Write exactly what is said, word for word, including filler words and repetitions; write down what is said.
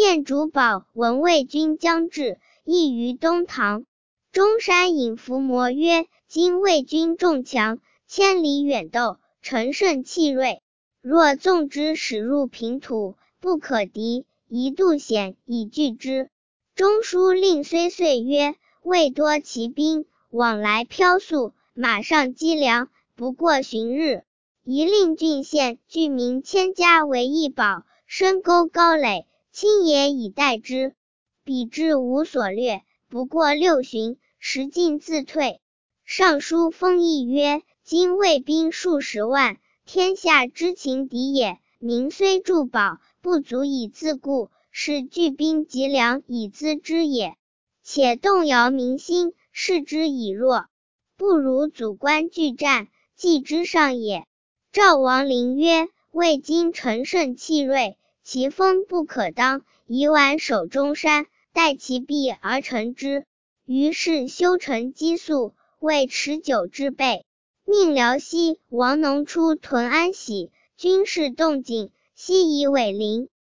见主保闻魏军将至，役于东堂。中山引伏魔曰：今魏军众强，千里远斗，乘胜气锐，若纵之驶入平土，不可敌，一度险以拒之。中书令睢睢曰：魏多骑兵，往来飘速，马上积粮，不过旬日。宜令郡县居民千家为一保，深沟高垒，轻也以待之。彼至无所掠，不过六旬，时尽自退。尚书封邑曰：今魏兵数十万，天下之情敌也，民虽筑保，不足以自固，是聚兵集粮以资之也。且动摇民心，视之以弱，不如阻关拒战，计之上也。赵王陵曰：魏今乘胜气锐，其锋不可当，宜晚守中山，待其避而成之。于是修城积粟，为持久之备。命辽西王农出屯安喜，军事动静，西以尾陵。